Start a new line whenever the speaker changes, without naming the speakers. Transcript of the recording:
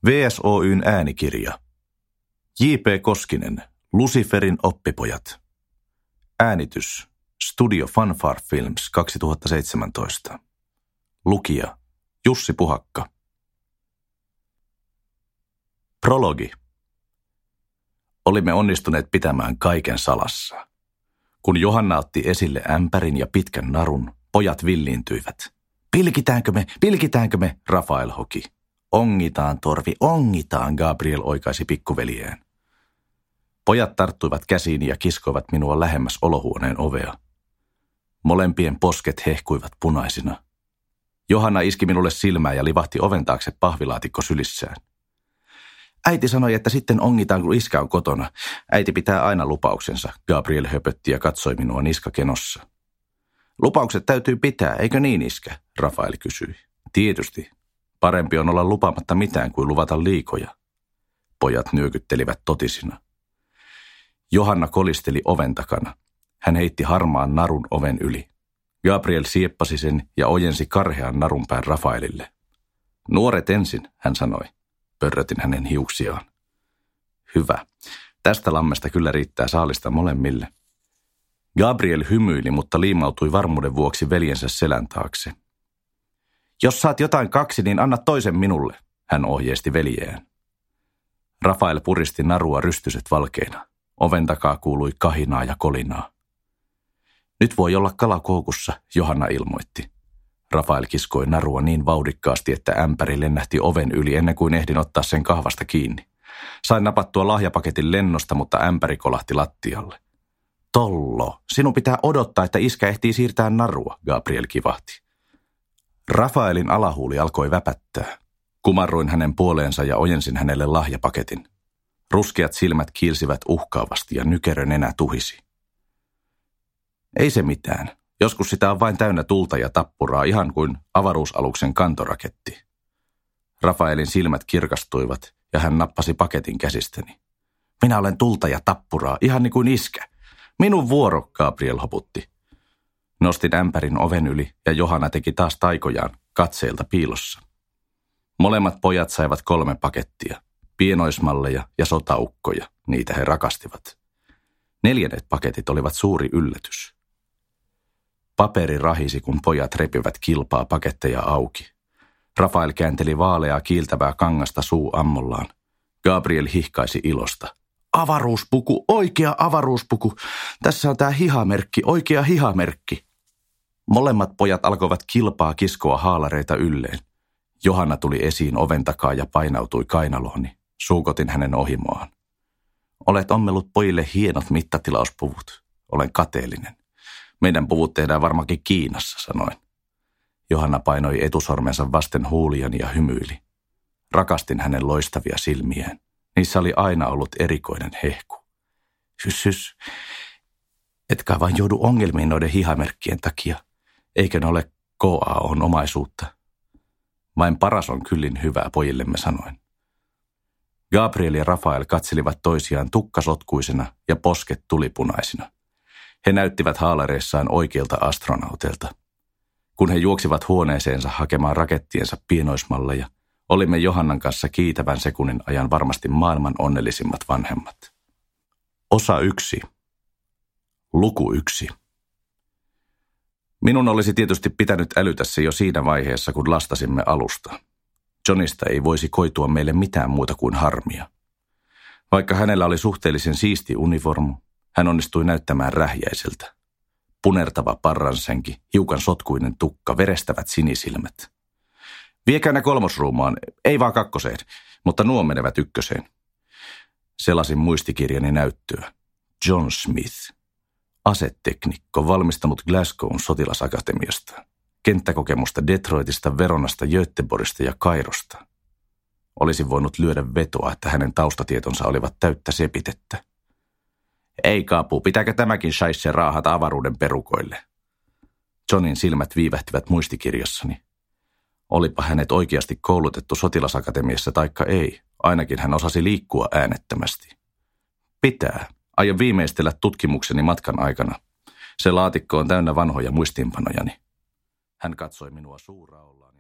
VSOY:n äänikirja. J.P. Koskinen, Luciferin oppipojat. Äänitys, Studio Fanfare Films 2017. Lukija, Jussi Puhakka. Prologi. Olimme onnistuneet pitämään kaiken salassa. Kun Johanna otti esille ämpärin ja pitkän narun, pojat villiintyivät. Pilkitäänkö me, Rafael hoki. Ongitaan, Torvi, ongitaan, Gabriel oikaisi pikkuveljeään. Pojat tarttuivat käsiini ja kiskoivat minua lähemmäs olohuoneen ovea. Molempien posket hehkuivat punaisina. Johanna iski minulle silmää ja livahti oven taakse pahvilaatikko sylissään. Äiti sanoi, että sitten ongitaan, kun iskä on kotona. Äiti pitää aina lupauksensa, Gabriel höpötti ja katsoi minua niskakenossa. Lupaukset täytyy pitää, eikö niin, iskä? Rafael kysyi. Tietysti. Parempi on olla lupaamatta mitään kuin luvata liikoja. Pojat nyökyttelivät totisina. Johanna kolisteli oven takana. Hän heitti harmaan narun oven yli. Gabriel sieppasi sen ja ojensi karhean narunpään Rafaelille. Nuoret ensin, hän sanoi. Pörrötin hänen hiuksiaan. Hyvä. Tästä lammesta kyllä riittää saalista molemmille. Gabriel hymyili, mutta liimautui varmuuden vuoksi veljensä selän taakse. Jos saat jotain kaksi, niin anna toisen minulle, hän ohjeisti veljeään. Rafael puristi narua rystyset valkeina. Oven takaa kuului kahinaa ja kolinaa. Nyt voi olla kala koukussa, Johanna ilmoitti. Rafael kiskoi narua niin vauhdikkaasti, että ämpäri lennähti oven yli ennen kuin ehdin ottaa sen kahvasta kiinni. Sain napattua lahjapaketin lennosta, mutta ämpäri kolahti lattialle. Tollo, sinun pitää odottaa, että iskä ehtii siirtää narua, Gabriel kivahti. Rafaelin alahuuli alkoi väpättää. Kumarruin hänen puoleensa ja ojensin hänelle lahjapaketin. Ruskeat silmät kiilsivät uhkaavasti ja nykerö nenä tuhisi. Ei se mitään. Joskus sitä on vain täynnä tulta ja tappuraa, ihan kuin avaruusaluksen kantoraketti. Rafaelin silmät kirkastuivat ja hän nappasi paketin käsistäni. Minä olen tulta ja tappuraa, ihan niin kuin iskä. Minun vuoro, Gabriel hoputti. Nostin ämpärin oven yli ja Johanna teki taas taikojaan katseilta piilossa. Molemmat pojat saivat 3 pakettia, pienoismalleja ja sotaukkoja, niitä he rakastivat. 4. paketit olivat suuri yllätys. Paperi rahisi, kun pojat repivät kilpaa paketteja auki. Rafael käänteli vaaleaa kiiltävää kangasta suu ammollaan. Gabriel hihkaisi ilosta. Avaruuspuku, oikea avaruuspuku. Tässä on tää hihamerkki, oikea hihamerkki. Molemmat pojat alkoivat kilpaa kiskoa haalareita ylleen. Johanna tuli esiin oven takaa ja painautui kainalooni. Suukotin hänen ohimoaan. Olet ommellut pojille hienot mittatilauspuvut. Olen kateellinen. Meidän puvut tehdään varmaankin Kiinassa, sanoin. Johanna painoi etusormensa vasten huuliani ja hymyili. Rakastin hänen loistavia silmiään. Niissä oli aina ollut erikoinen hehku. Hys. Etkä vain joudu ongelmiin noiden hihamerkkien takia. Eikö ne ole KAO:n omaisuutta? Vain paras on kyllin hyvää, pojillemme sanoin. Gabriel ja Rafael katselivat toisiaan tukkasotkuisena ja posket tulipunaisina. He näyttivät haalareissaan oikeilta astronauteilta. Kun he juoksivat huoneeseensa hakemaan rakettiensa pienoismalleja, olimme Johannan kanssa kiitävän sekunnin ajan varmasti maailman onnellisimmat vanhemmat. Osa 1. Luku 1. Minun olisi tietysti pitänyt älytä se jo siinä vaiheessa, kun lastasimme alusta. Johnista ei voisi koitua meille mitään muuta kuin harmia. Vaikka hänellä oli suhteellisen siisti univormu, hän onnistui näyttämään rähjäiseltä. Punertava parransenki, hiukan sotkuinen tukka, verestävät sinisilmät. Viekää ne 3. ruumaan, ei vaan 2, mutta nuo menevät 1. Selasin muistikirjani näyttöä. John Smith. Aseteknikko, valmistunut Glasgown sotilasakatemiasta. Kenttäkokemusta Detroitista, Veronasta, Göteborgista ja Kairosta. Olisin voinut lyödä vetoa, että hänen taustatietonsa olivat täyttä sepitettä. Ei kaapu, pitääkö tämäkin shaisse raahata avaruuden perukoille? Johnin silmät viivähtivät muistikirjassani. Olipa hänet oikeasti koulutettu sotilasakatemiassa taikka ei, ainakin hän osasi liikkua äänettömästi. Pitää. Aion viimeistellä tutkimukseni matkan aikana. Se laatikko on täynnä vanhoja muistiinpanojani. Hän katsoi minua suuraollaan.